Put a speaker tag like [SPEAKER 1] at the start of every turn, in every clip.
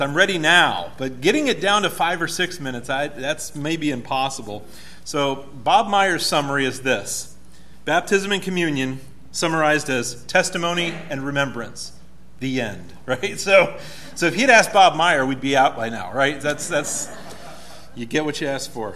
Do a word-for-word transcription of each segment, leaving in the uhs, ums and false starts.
[SPEAKER 1] I'm ready now, but getting it down to five or six minutes, I, that's maybe impossible. So Bob Meyer's summary is this. Baptism and communion summarized as testimony and remembrance. The end, right? So so if he'd asked Bob Meyer, we'd be out by now, right? That's, that's you get what you ask for.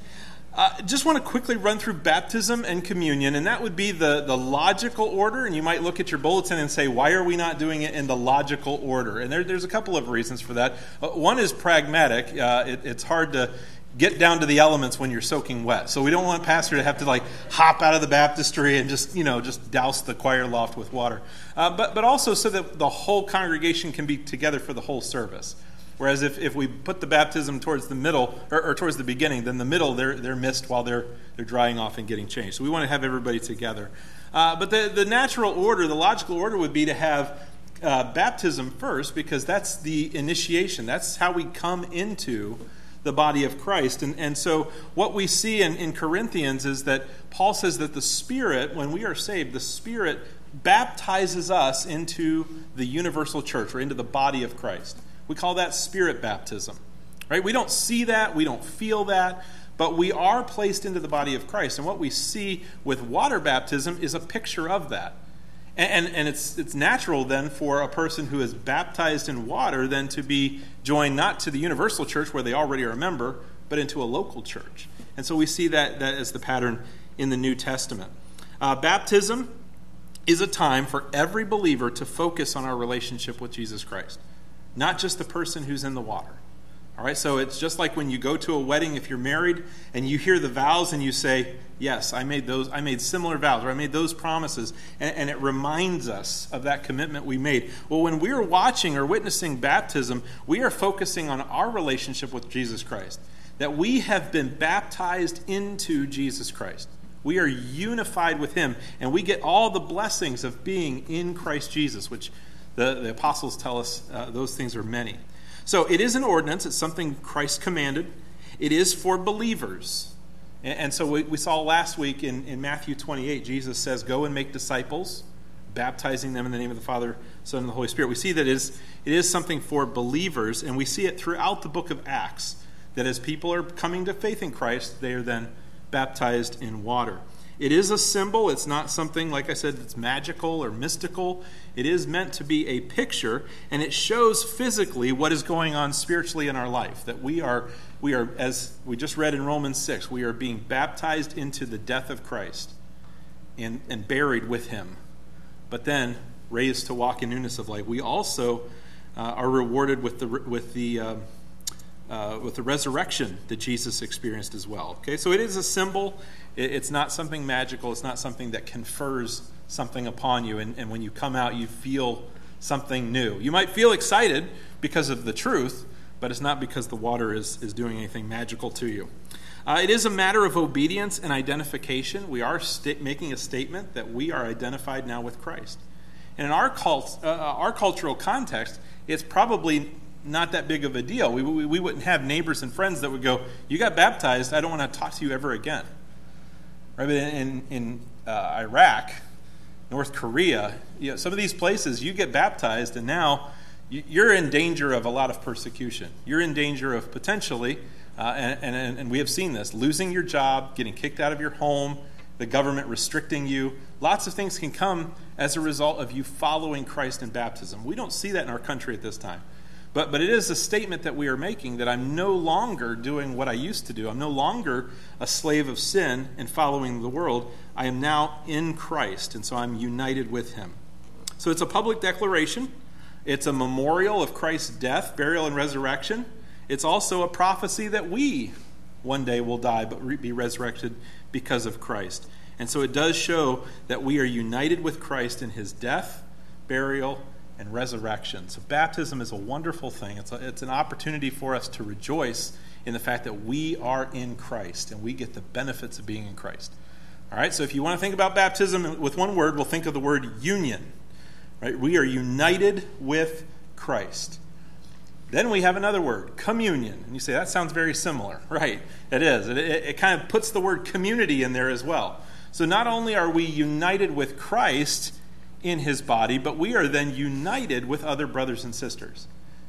[SPEAKER 1] Uh, just want to quickly run through baptism and communion, and that would be the, the logical order. And you might look at your bulletin and say, why are we not doing it in the logical order? And there, there's a couple of reasons for that. Uh, one is pragmatic. Uh, it, it's hard to get down to the elements when you're soaking wet. So we don't want pastor to have to like hop out of the baptistry and just, you know, just douse the choir loft with water. Uh, but, but also so that the whole congregation can be together for the whole service. Whereas if, if we put the baptism towards the middle, or, or towards the beginning, then the middle, they're they're missed while they're they're drying off and getting changed. So we want to have everybody together. Uh, but the, the natural order, the logical order would be to have uh, baptism first, because that's the initiation. That's how we come into the body of Christ. And, and so what we see in, in Corinthians is that Paul says that the Spirit, when we are saved, the Spirit baptizes us into the universal church, or into the body of Christ. We call that spirit baptism, right? We don't see that, we don't feel that, but we are placed into the body of Christ. And what we see with water baptism is a picture of that. And, and, and it's, it's natural then for a person who is baptized in water then to be joined not to the universal church where they already are a member, but into a local church. And so we see that, that as the pattern in the New Testament. Uh, baptism is a time for every believer to focus on our relationship with Jesus Christ. Not just the person who's in the water. All right, so it's just like when you go to a wedding, if you're married, and you hear the vows and you say, yes, I made those, I made similar vows, or I made those promises, and, and it reminds us of that commitment we made. Well, when we're watching or witnessing baptism, we are focusing on our relationship with Jesus Christ. That we have been baptized into Jesus Christ. We are unified with him, and we get all the blessings of being in Christ Jesus, which The, the apostles tell us uh, those things are many. So it is an ordinance. It's something Christ commanded. It is for believers. And, and so we, we saw last week in, in Matthew twenty-eight, Jesus says, go and make disciples, baptizing them in the name of the Father, Son, and the Holy Spirit. We see that it is, it is something for believers, and we see it throughout the book of Acts, that as people are coming to faith in Christ, they are then baptized in water. It is a symbol. It's not something, like I said, that's magical or mystical. It is meant to be a picture, and it shows physically what is going on spiritually in our life. That we are, we are, as we just read in Romans six, we are being baptized into the death of Christ and, and buried with him, but then raised to walk in newness of life. We also uh, are rewarded with the with the uh, uh, with the resurrection that Jesus experienced as well. Okay, so it is a symbol. It's not something magical. It's not something that confers something upon you. And, and when you come out, you feel something new. You might feel excited because of the truth, but it's not because the water is, is doing anything magical to you. Uh, it is a matter of obedience and identification. We are sta- making a statement that we are identified now with Christ. And in our, cult, uh, our cultural context, it's probably not that big of a deal. We, we, we wouldn't have neighbors and friends that would go, you got baptized, I don't want to talk to you ever again. Right, but in, in uh, Iraq, North Korea, you know, some of these places, you get baptized, and now you're in danger of a lot of persecution. You're in danger of potentially, uh, and, and, and we have seen this, losing your job, getting kicked out of your home, the government restricting you. Lots of things can come as a result of you following Christ in baptism. We don't see that in our country at this time. But but it is a statement that we are making that I'm no longer doing what I used to do. I'm no longer a slave of sin and following the world. I am now in Christ, and so I'm united with him. So it's a public declaration. It's a memorial of Christ's death, burial, and resurrection. It's also a prophecy that we one day will die but be resurrected because of Christ. And so it does show that we are united with Christ in his death, burial, and resurrection. So baptism is a wonderful thing. It's, a, it's an opportunity for us to rejoice in the fact that we are in Christ and we get the benefits of being in Christ. All right, so if you want to think about baptism with one word, we'll think of the word union. Right? We are united with Christ. Then we have another word, communion. And you say, that sounds very similar. Right, it is. It, it, it kind of puts the word community in there as well. So not only are we united with Christ in his body, but we are then united with other brothers and sisters.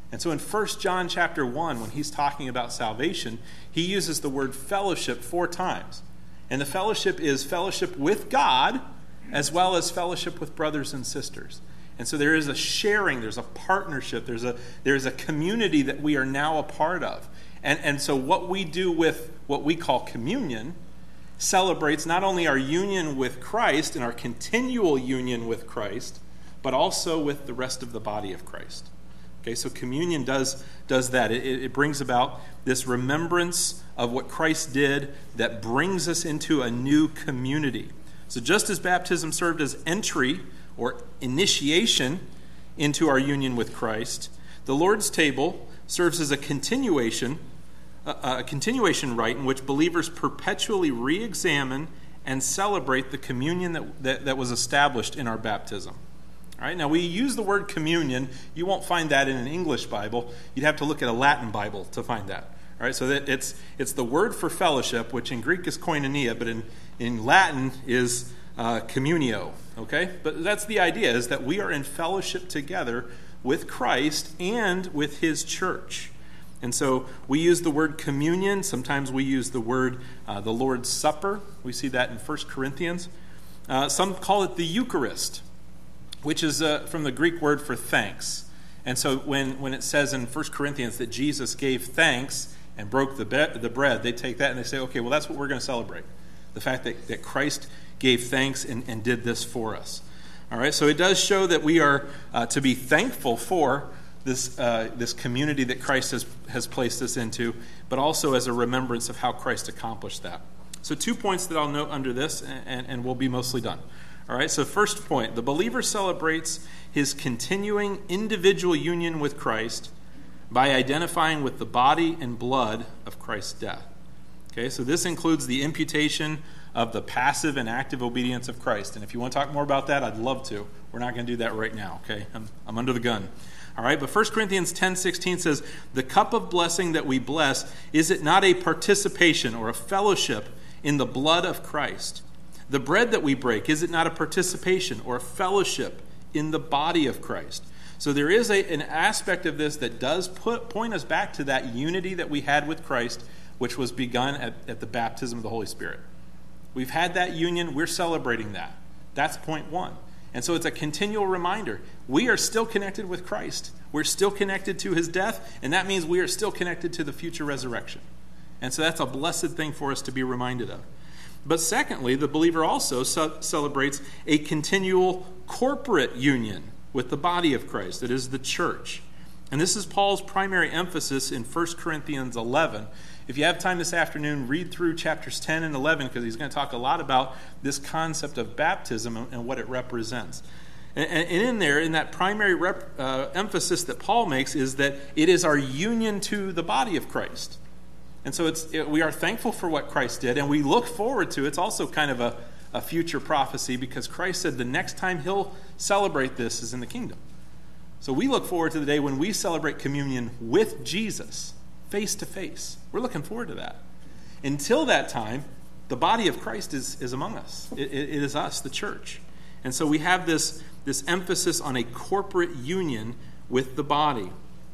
[SPEAKER 1] And so in First John chapter one, when he's talking about salvation, he uses the word fellowship four times. And the fellowship is fellowship with God as well as fellowship with brothers and sisters. And so there is a sharing, there's a partnership, there's a there's a community that we are now a part of. And, and so what we do with what we call communion celebrates not only our union with Christ and our continual union with Christ, but also with the rest of the body of Christ. Okay, so communion does, does that. It, it brings about this remembrance of what Christ did that brings us into a new community. So just as baptism served as entry or initiation into our union with Christ, the Lord's table serves as a continuation, a, a continuation rite in which believers perpetually re-examine and celebrate the communion that, that, that was established in our baptism. All right, now we use the word communion. You won't find that in an English Bible. You'd have to look at a Latin Bible to find that. All right, so that it's it's the word for fellowship, which in Greek is koinonia, but in, in Latin is uh, communio. Okay, but that's the idea, is that we are in fellowship together with Christ and with his church. And so we use the word communion. Sometimes we use the word uh, the Lord's Supper. We see that in First Corinthians. Uh, some call it the Eucharist, which is uh, from the Greek word for thanks. And so when, when it says in First Corinthians that Jesus gave thanks and broke the, be- the bread, they take that and they say, okay, well, that's what we're going to celebrate. The fact that, that Christ gave thanks and, and did this for us. All right, so it does show that we are uh, to be thankful for this uh, this community that Christ has, has placed us into, but also as a remembrance of how Christ accomplished that. So two points that I'll note under this, and, and we'll be mostly done. All right, so first point, the believer celebrates his continuing individual union with Christ by identifying with the body and blood of Christ's death. Okay, so this includes the imputation of the passive and active obedience of Christ. And if you want to talk more about that, I'd love to. We're not going to do that right now, okay? I'm, I'm under the gun. All right, but First Corinthians ten sixteen says, the cup of blessing that we bless, is it not a participation or a fellowship in the blood of Christ? The bread that we break, is it not a participation or a fellowship in the body of Christ? So there is a, an aspect of this that does put, point us back to that unity that we had with Christ, which was begun at, at the baptism of the Holy Spirit. We've had that union. We're celebrating that. That's point one. And so it's a continual reminder. We are still connected with Christ. We're still connected to his death, and that means we are still connected to the future resurrection. And so that's a blessed thing for us to be reminded of. But secondly, the believer also ce- celebrates a continual corporate union with the body of Christ, that is the church. And this is Paul's primary emphasis in First Corinthians eleven. If you have time this afternoon, read through chapters ten and eleven, because he's going to talk a lot about this concept of baptism and what it represents. And, and in there, in that primary rep, uh, emphasis that Paul makes, is that it is our union to the body of Christ. And so it's it, we are thankful for what Christ did, and we look forward to, it's also kind of a, a future prophecy, because Christ said the next time he'll celebrate this is in the kingdom. So we look forward to the day when we celebrate communion with Jesus, face to face. We're looking forward to that. Until that time, the body of Christ is, is among us. It, it, it is us, the church. And so we have this, this emphasis on a corporate union with the body.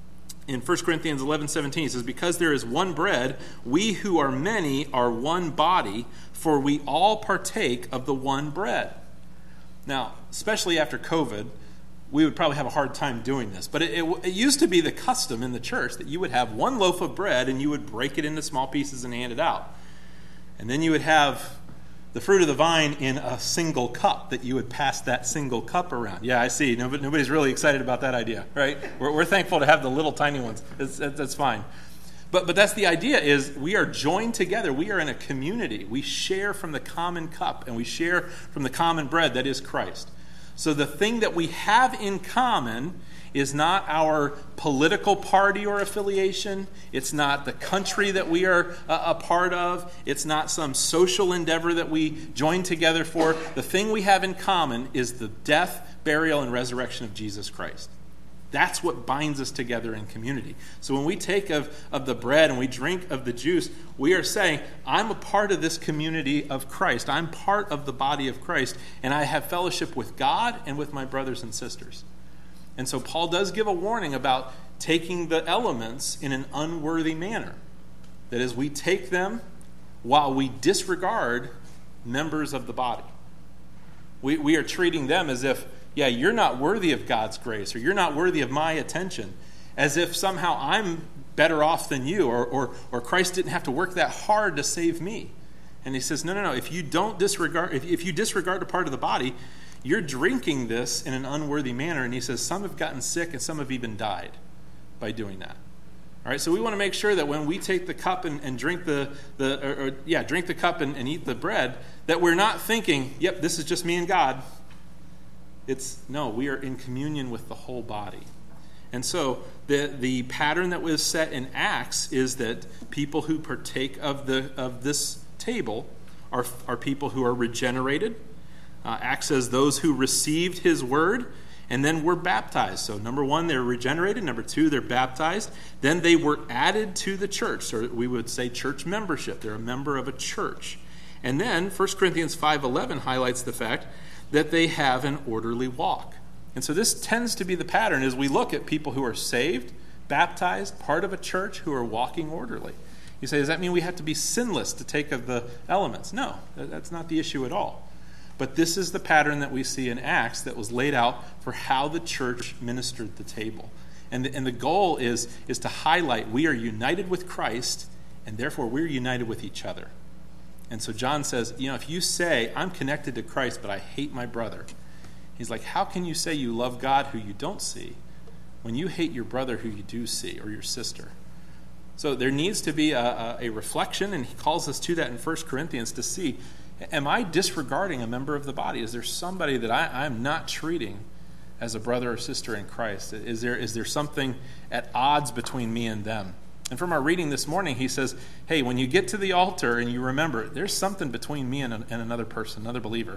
[SPEAKER 1] In First Corinthians eleven seventeen, it says, because there is one bread, we who are many are one body, for we all partake of the one bread. Now, especially after COVID, we would probably have a hard time doing this. But it, it, it used to be the custom in the church that you would have one loaf of bread and you would break it into small pieces and hand it out. And then you would have the fruit of the vine in a single cup that you would pass that single cup around. Yeah, I see. Nobody, nobody's really excited about that idea, right? We're, we're thankful to have the little tiny ones. That's, that's fine. But, but that's the idea, is we are joined together. We are in a community. We share from the common cup, and we share from the common bread that is Christ. So the thing that we have in common is not our political party or affiliation. It's not the country that we are a, a part of. It's not some social endeavor that we join together for. The thing we have in common is the death, burial, and resurrection of Jesus Christ. That's what binds us together in community. So when we take of, of the bread and we drink of the juice, we are saying, I'm a part of this community of Christ. I'm part of the body of Christ, and I have fellowship with God and with my brothers and sisters. And so Paul does give a warning about taking the elements in an unworthy manner. That is, we take them while we disregard members of the body. We, we are treating them as if, yeah, you're not worthy of God's grace, or you're not worthy of my attention, as if somehow I'm better off than you, or, or, or Christ didn't have to work that hard to save me. And he says, no, no, no, if you don't disregard, if, if you disregard a part of the body, you're drinking this in an unworthy manner. And he says, some have gotten sick and some have even died by doing that. All right, so we want to make sure that when we take the cup and, and drink the, the or, or, yeah, drink the cup and, and eat the bread, that we're not thinking, yep, this is just me and God. It's, no, we are in communion with the whole body. And so the the pattern that was set in Acts is that people who partake of the of this table are, are people who are regenerated. Uh, Acts says those who received his word and then were baptized. So number one, they're regenerated. Number two, they're baptized. Then they were added to the church. Or we would say church membership. They're a member of a church. And then First Corinthians five eleven highlights the fact that they have an orderly walk. And so this tends to be the pattern as we look at people who are saved, baptized, part of a church, who are walking orderly. You say, does that mean we have to be sinless to take of the elements? No, that's not the issue at all. But this is the pattern that we see in Acts that was laid out for how the church ministered the table. And the, and the goal is, is to highlight we are united with Christ, and therefore we're united with each other. And so John says, you know, if you say, I'm connected to Christ, but I hate my brother, he's like, how can you say you love God who you don't see when you hate your brother who you do see, or your sister? So there needs to be a, a, a reflection, and he calls us to that in First Corinthians to see, am I disregarding a member of the body? Is there somebody that I, I'm not treating as a brother or sister in Christ? Is there is there something at odds between me and them? And from our reading this morning, he says, hey, when you get to the altar and you remember, there's something between me and, a, and another person, another believer,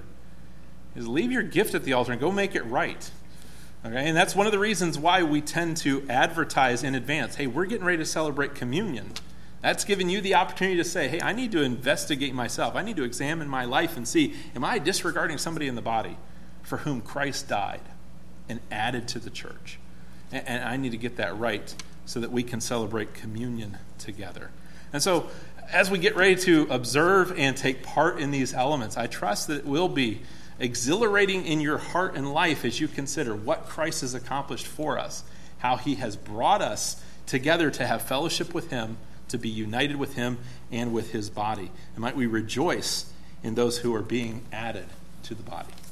[SPEAKER 1] is leave your gift at the altar and go make it right. Okay, and that's one of the reasons why we tend to advertise in advance. Hey, we're getting ready to celebrate communion. That's giving you the opportunity to say, hey, I need to investigate myself. I need to examine my life and see, am I disregarding somebody in the body for whom Christ died and added to the church? And, and I need to get that right so that we can celebrate communion together. And so as we get ready to observe and take part in these elements, I trust that it will be exhilarating in your heart and life as you consider what Christ has accomplished for us, how he has brought us together to have fellowship with him, to be united with him and with his body. And might we rejoice in those who are being added to the body.